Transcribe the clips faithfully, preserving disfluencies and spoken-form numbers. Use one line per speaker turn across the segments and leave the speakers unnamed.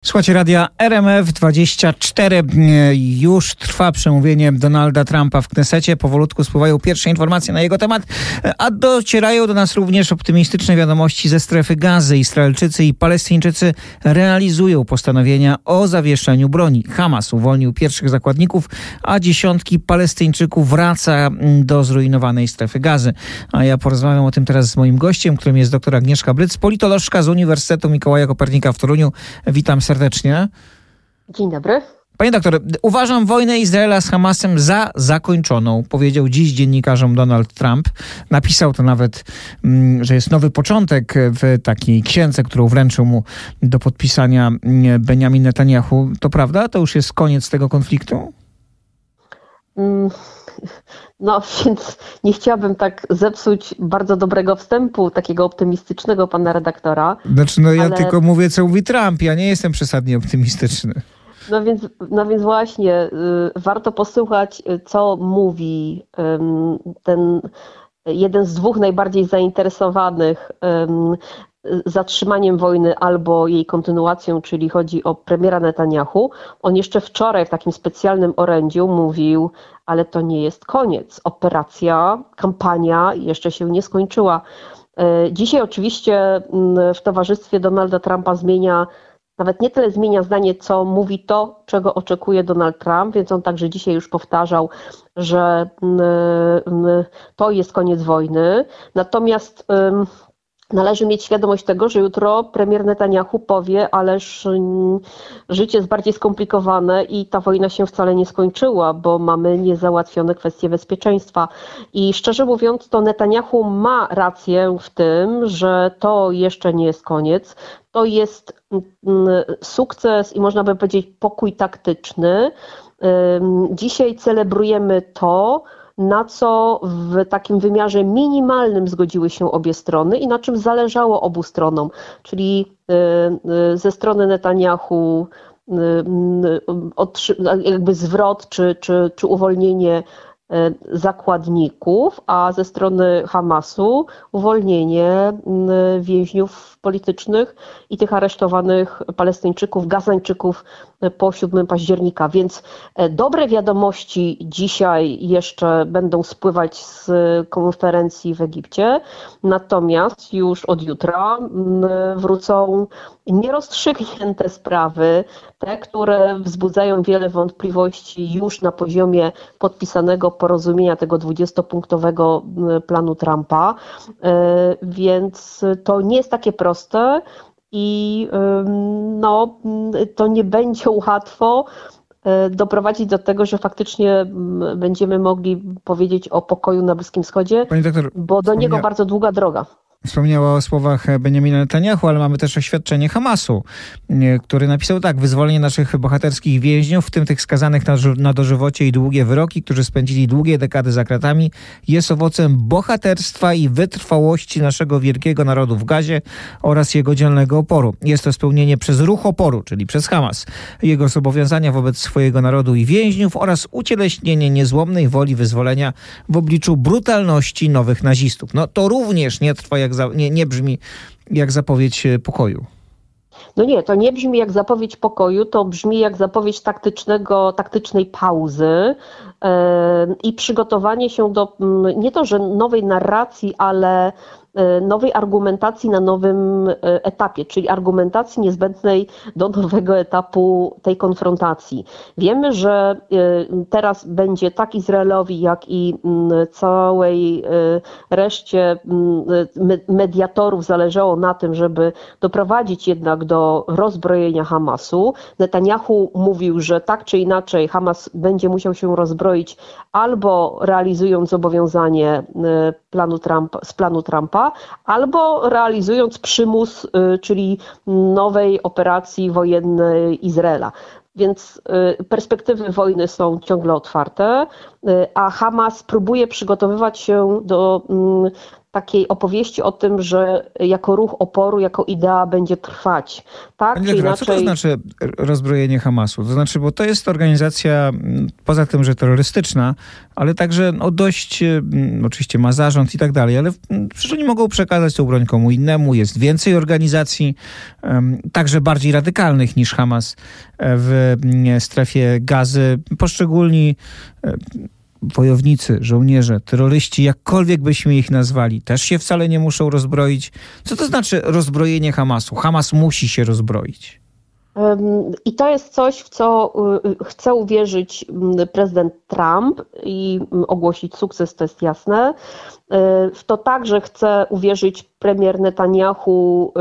Słuchajcie, radia R M F dwadzieścia cztery. Już trwa przemówienie Donalda Trumpa w Knesecie. Powolutku spływają pierwsze informacje na jego temat, a docierają do nas również optymistyczne wiadomości ze strefy Gazy. Izraelczycy i Palestyńczycy realizują postanowienia o zawieszeniu broni. Hamas uwolnił pierwszych zakładników, a dziesiątki Palestyńczyków wraca do zrujnowanej strefy Gazy. A ja porozmawiam o tym teraz z moim gościem, którym jest dr Agnieszka Bryc, politolożka z Uniwersytetu Mikołaja Kopernika w Toruniu. Witam serdecznie.
Dzień dobry.
Panie doktor, uważam wojnę Izraela z Hamasem za zakończoną, powiedział dziś dziennikarzom Donald Trump. Napisał to nawet, że jest nowy początek w takiej księdze, którą wręczył mu do podpisania Benjamin Netanyahu. To prawda? To już jest koniec tego konfliktu?
No więc nie chciałabym tak zepsuć bardzo dobrego wstępu, takiego optymistycznego pana redaktora.
Znaczy, no ja
ale... tylko
mówię, co mówi Trump. Ja nie jestem przesadnie optymistyczny.
No więc, no więc właśnie y, warto posłuchać, co mówi y, ten jeden z dwóch najbardziej zainteresowanych y, zatrzymaniem wojny albo jej kontynuacją, czyli chodzi o premiera Netanyahu. On jeszcze wczoraj w takim specjalnym orędziu mówił, ale to nie jest koniec. Operacja, kampania jeszcze się nie skończyła. Dzisiaj oczywiście w towarzystwie Donalda Trumpa zmienia, nawet nie tyle zmienia zdanie, co mówi to, czego oczekuje Donald Trump, więc on także dzisiaj już powtarzał, że to jest koniec wojny. Natomiast należy mieć świadomość tego, że jutro premier Netanyahu powie, ależ życie jest bardziej skomplikowane i ta wojna się wcale nie skończyła, bo mamy niezałatwione kwestie bezpieczeństwa. I szczerze mówiąc, to Netanyahu ma rację w tym, że to jeszcze nie jest koniec. To jest sukces i można by powiedzieć pokój taktyczny. Dzisiaj celebrujemy to, na co w takim wymiarze minimalnym zgodziły się obie strony i na czym zależało obu stronom, czyli ze strony Netanyahu jakby zwrot czy, czy, czy uwolnienie zakładników, a ze strony Hamasu uwolnienie więźniów politycznych i tych aresztowanych Palestyńczyków, Gazańczyków po siódmego października. Więc dobre wiadomości dzisiaj jeszcze będą spływać z konferencji w Egipcie, natomiast już od jutra wrócą nierozstrzygnięte sprawy, te, które wzbudzają wiele wątpliwości już na poziomie podpisanego porozumienia tego dwudziestopunktowego planu Trumpa, więc to nie jest takie proste i no, to nie będzie łatwo doprowadzić do tego, że faktycznie będziemy mogli powiedzieć o pokoju na Bliskim Wschodzie, Pani doktor, bo do niego bardzo długa droga.
Wspomniała o słowach Benjamina Netanyahu, ale mamy też oświadczenie Hamasu, który napisał tak: wyzwolenie naszych bohaterskich więźniów, w tym tych skazanych na, na dożywocie i długie wyroki, którzy spędzili długie dekady za kratami, jest owocem bohaterstwa i wytrwałości naszego wielkiego narodu w Gazie oraz jego dzielnego oporu. Jest to spełnienie przez ruch oporu, czyli przez Hamas, jego zobowiązania wobec swojego narodu i więźniów oraz ucieleśnienie niezłomnej woli wyzwolenia w obliczu brutalności nowych nazistów. No to również nie trwa jak Za, nie, nie brzmi jak zapowiedź pokoju.
No nie, to nie brzmi jak zapowiedź pokoju, to brzmi jak zapowiedź taktycznego, taktycznej pauzy yy, i przygotowanie się do yy, nie to, że nowej narracji, ale nowej argumentacji na nowym etapie, czyli argumentacji niezbędnej do nowego etapu tej konfrontacji. Wiemy, że teraz będzie tak Izraelowi, jak i całej reszcie mediatorów zależało na tym, żeby doprowadzić jednak do rozbrojenia Hamasu. Netanyahu mówił, że tak czy inaczej Hamas będzie musiał się rozbroić albo realizując zobowiązanie planu Trumpa, z planu Trumpa, albo realizując przymus, czyli nowej operacji wojennej Izraela. Więc perspektywy wojny są ciągle otwarte, a Hamas próbuje przygotowywać się do takiej opowieści o tym, że jako ruch oporu, jako idea będzie trwać. Tak
Pani
czy
doktor,
inaczej...
co to znaczy rozbrojenie Hamasu? To znaczy, bo to jest organizacja, poza tym, że terrorystyczna, ale także no, dość, oczywiście ma zarząd i tak dalej, ale przecież oni mogą przekazać tą broń komu innemu. Jest więcej organizacji, także bardziej radykalnych niż Hamas w strefie Gazy. Poszczególni wojownicy, żołnierze, terroryści, jakkolwiek byśmy ich nazwali, też się wcale nie muszą rozbroić. Co to znaczy rozbrojenie Hamasu? Hamas musi się rozbroić.
I to jest coś, w co chce uwierzyć prezydent Trump i ogłosić sukces, to jest jasne. W to także chce uwierzyć premier Netanyahu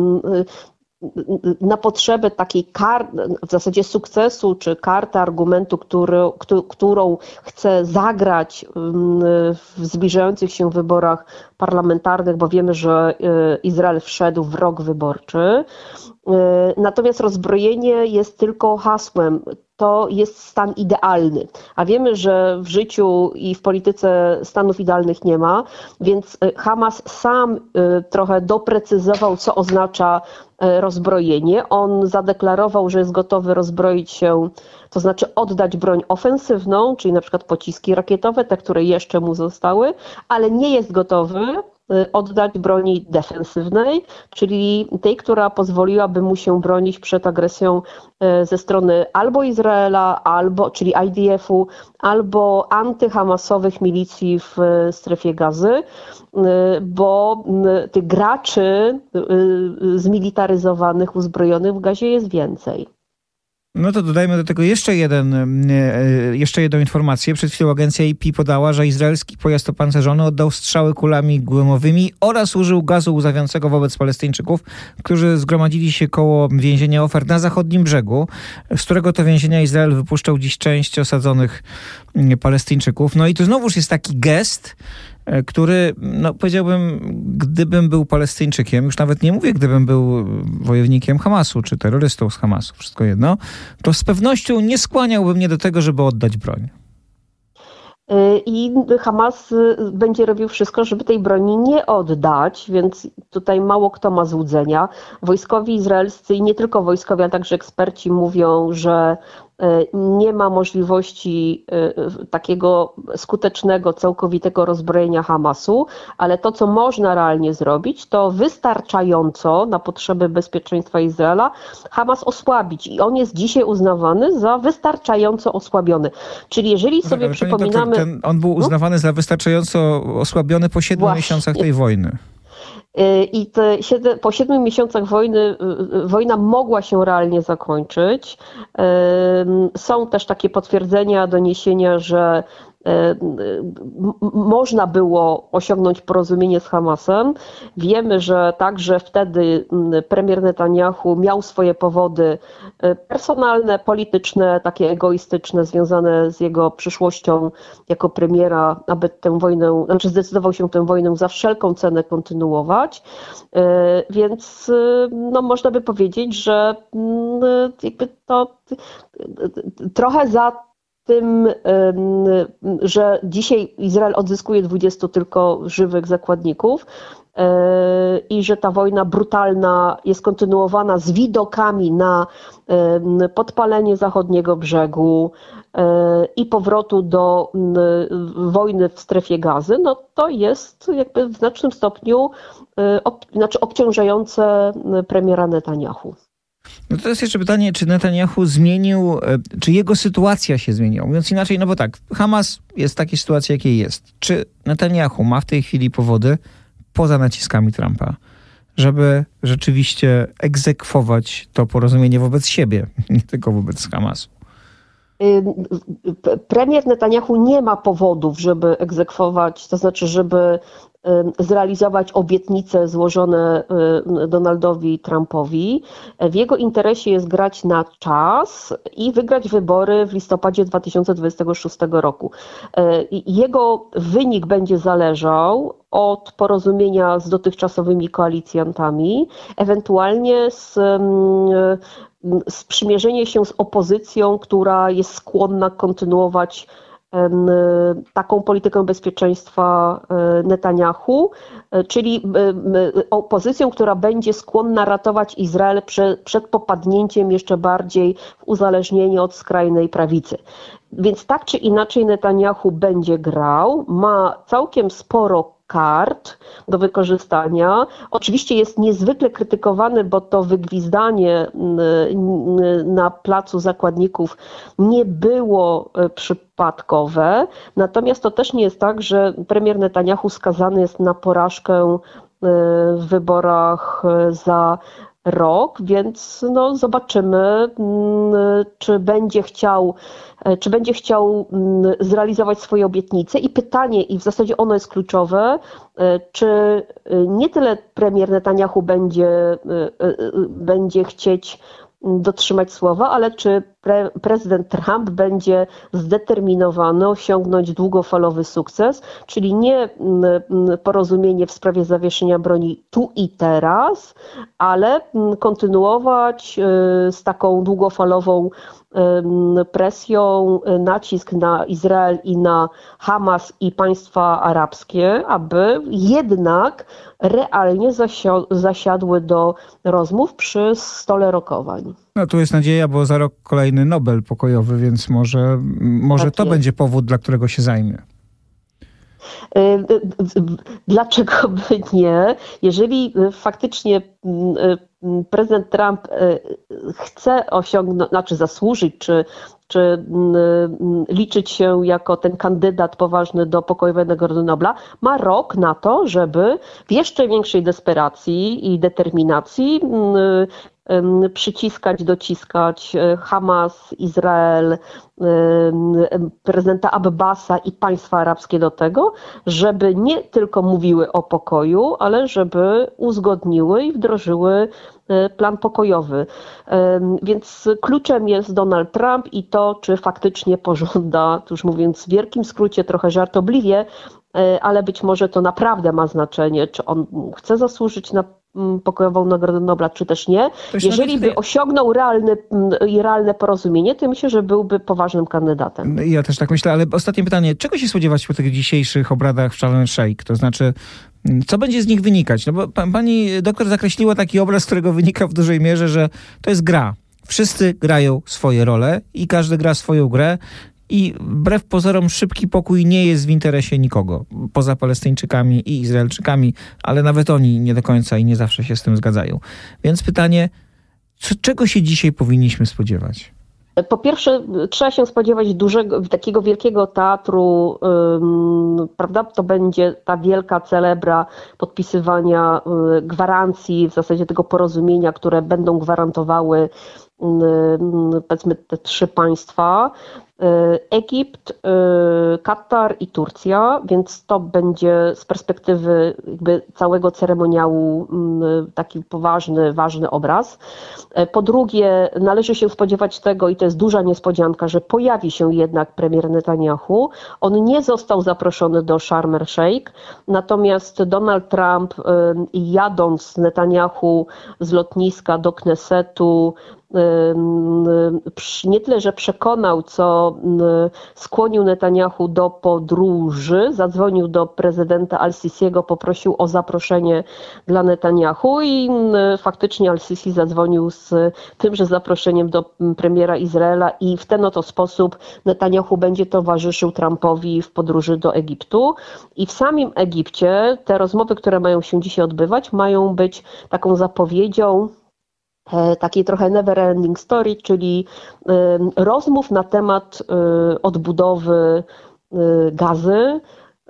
na potrzeby takiej karty, w zasadzie sukcesu, czy karty argumentu, który, którą chce zagrać w zbliżających się wyborach parlamentarnych, bo wiemy, że Izrael wszedł w rok wyborczy. Natomiast rozbrojenie jest tylko hasłem. To jest stan idealny, a wiemy, że w życiu i w polityce stanów idealnych nie ma, więc Hamas sam trochę doprecyzował, co oznacza rozbrojenie. On zadeklarował, że jest gotowy rozbroić się, to znaczy oddać broń ofensywną, czyli na przykład pociski rakietowe, te, które jeszcze mu zostały, ale nie jest gotowy oddać broni defensywnej, czyli tej, która pozwoliłaby mu się bronić przed agresją ze strony albo Izraela, albo, czyli I D F-u, albo antyhamasowych milicji w strefie Gazy, bo tych graczy zmilitaryzowanych, uzbrojonych w Gazie jest więcej.
No to dodajmy do tego jeszcze, jeden, jeszcze jedną informację. Przed chwilą agencja A P podała, że izraelski pojazd opancerzony oddał strzały kulami gumowymi oraz użył gazu łzawiącego wobec Palestyńczyków, którzy zgromadzili się koło więzienia Ofer na zachodnim brzegu, z którego to więzienia Izrael wypuszczał dziś część osadzonych Palestyńczyków. No i tu znowuż jest taki gest, który, no powiedziałbym, gdybym był Palestyńczykiem, już nawet nie mówię, gdybym był wojownikiem Hamasu, czy terrorystą z Hamasu, wszystko jedno, to z pewnością nie skłaniałby mnie do tego, żeby oddać broń.
I Hamas będzie robił wszystko, żeby tej broni nie oddać, więc tutaj mało kto ma złudzenia. Wojskowi izraelscy i nie tylko wojskowi, ale także eksperci mówią, że nie ma możliwości takiego skutecznego, całkowitego rozbrojenia Hamasu, ale to, co można realnie zrobić, to wystarczająco na potrzeby bezpieczeństwa Izraela Hamas osłabić. I on jest dzisiaj uznawany za wystarczająco osłabiony. Czyli jeżeli sobie
tak,
przypominamy...
Doktor, ten, on był uznawany no? za wystarczająco osłabiony po siedmiu Właśnie. miesiącach tej wojny.
I te, po siedmiu miesiącach wojny wojna mogła się realnie zakończyć. Są też takie potwierdzenia, doniesienia, że można było osiągnąć porozumienie z Hamasem. Wiemy, że także wtedy premier Netanyahu miał swoje powody personalne, polityczne, takie egoistyczne, związane z jego przyszłością jako premiera, aby tę wojnę, znaczy zdecydował się tę wojnę za wszelką cenę kontynuować. Więc no, można by powiedzieć, że jakby to trochę za tym, że dzisiaj Izrael odzyskuje dwudziestu tylko żywych zakładników i że ta wojna brutalna jest kontynuowana z widokami na podpalenie zachodniego brzegu i powrotu do wojny w strefie Gazy, no to jest jakby w znacznym stopniu ob, znaczy obciążające premiera Netanyahu.
No to jest jeszcze pytanie, czy Netanyahu zmienił, czy jego sytuacja się zmieniła? Mówiąc inaczej, no bo tak, Hamas jest w takiej sytuacji, jakiej jest. Czy Netanyahu ma w tej chwili powody, poza naciskami Trumpa, żeby rzeczywiście egzekwować to porozumienie wobec siebie, nie tylko wobec Hamasu?
Premier Netanyahu nie ma powodów, żeby egzekwować, to znaczy, żeby zrealizować obietnice złożone Donaldowi Trumpowi. W jego interesie jest grać na czas i wygrać wybory w listopadzie dwa tysiące dwudziestego szóstego roku. Jego wynik będzie zależał od porozumienia z dotychczasowymi koalicjantami, ewentualnie z sprzymierzenie się z opozycją, która jest skłonna kontynuować taką politykę bezpieczeństwa Netanyahu, czyli opozycją, która będzie skłonna ratować Izrael przed, przed popadnięciem jeszcze bardziej w uzależnienie od skrajnej prawicy. Więc tak czy inaczej Netanyahu będzie grał, ma całkiem sporo kart do wykorzystania. Oczywiście jest niezwykle krytykowany, bo to wygwizdanie na placu zakładników nie było przypadkowe. Natomiast to też nie jest tak, że premier Netanyahu skazany jest na porażkę w wyborach za rok, więc no zobaczymy, czy będzie chciał, czy będzie chciał zrealizować swoje obietnice. I pytanie, i w zasadzie ono jest kluczowe, czy nie tyle premier Netanyahu będzie, będzie chcieć dotrzymać słowa, ale czy pre, prezydent Trump będzie zdeterminowany osiągnąć długofalowy sukces, czyli nie porozumienie w sprawie zawieszenia broni tu i teraz, ale kontynuować z taką długofalową presją nacisk na Izrael i na Hamas i państwa arabskie, aby jednak realnie zasiadły do rozmów przy stole rokowań.
No tu jest nadzieja, bo za rok kolejny Nobel pokojowy, więc może, może tak to jest. Będzie powód, dla którego się zajmie.
Dlaczego by nie? Jeżeli faktycznie prezydent Trump chce osiągnąć, znaczy zasłużyć, czy, czy liczyć się jako ten kandydat poważny do pokojowego Nagrody Nobla, ma rok na to, żeby w jeszcze większej desperacji i determinacji przyciskać, dociskać Hamas, Izrael, prezydenta Abbasa i państwa arabskie do tego, żeby nie tylko mówiły o pokoju, ale żeby uzgodniły i wdrożyły plan pokojowy. Więc kluczem jest Donald Trump i to, czy faktycznie pożąda, to już mówiąc w wielkim skrócie, trochę żartobliwie, ale być może to naprawdę ma znaczenie, czy on chce zasłużyć na pokojową Nagrodę Nobla, czy też nie. Jeżeli by osiągnął realny, realne porozumienie, to myślę, że byłby poważnym kandydatem.
Ja też tak myślę, ale ostatnie pytanie. Czego się spodziewać po tych dzisiejszych obradach w Sharm el-Sheikh? To znaczy, co będzie z nich wynikać? No bo pani doktor zakreśliła taki obraz, z którego wynika w dużej mierze, że to jest gra. Wszyscy grają swoje role i każdy gra swoją grę. I wbrew pozorom szybki pokój nie jest w interesie nikogo, poza Palestyńczykami i Izraelczykami, ale nawet oni nie do końca i nie zawsze się z tym zgadzają. Więc pytanie, co, czego się dzisiaj powinniśmy spodziewać?
Po pierwsze, trzeba się spodziewać dużego, takiego wielkiego teatru, um, prawda? To będzie ta wielka celebra podpisywania um, gwarancji, w zasadzie tego porozumienia, które będą gwarantowały um, powiedzmy te trzy państwa. Egipt, Katar i Turcja, więc to będzie z perspektywy jakby całego ceremoniału taki poważny, ważny obraz. Po drugie, należy się spodziewać tego, i to jest duża niespodzianka, że pojawi się jednak premier Netanyahu. On nie został zaproszony do Sharm el-Sheikh, natomiast Donald Trump, jadąc z Netanyahu z lotniska do Knesetu, nie tyle, że przekonał, co skłonił Netanyahu do podróży, zadzwonił do prezydenta Al-Sisiego, poprosił o zaproszenie dla Netanyahu i faktycznie Al-Sisi zadzwonił z tymże zaproszeniem do premiera Izraela i w ten oto sposób Netanyahu będzie towarzyszył Trumpowi w podróży do Egiptu. I w samym Egipcie te rozmowy, które mają się dzisiaj odbywać, mają być taką zapowiedzią takiej trochę never ending story, czyli rozmów na temat odbudowy Gazy,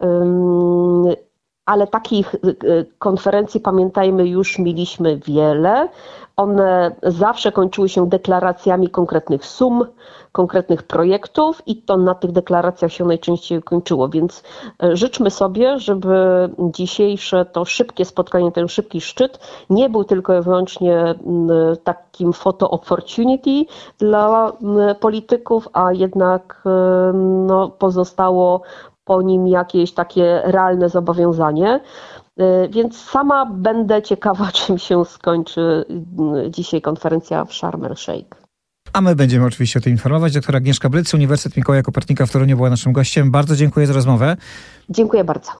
ale takich konferencji, pamiętajmy, już mieliśmy wiele. One zawsze kończyły się deklaracjami konkretnych sum, konkretnych projektów i to na tych deklaracjach się najczęściej kończyło, więc życzmy sobie, żeby dzisiejsze to szybkie spotkanie, ten szybki szczyt nie był tylko i wyłącznie takim photo opportunity dla polityków, a jednak no, pozostało po nim jakieś takie realne zobowiązanie. Więc sama będę ciekawa, czym się skończy dzisiaj konferencja w Sharm el-Sheikh.
a my będziemy oczywiście o tym informować. Doktor Agnieszka Bryc, Uniwersytet Mikołaja Kopernika w Toruniu była naszym gościem. Bardzo dziękuję za rozmowę.
Dziękuję bardzo.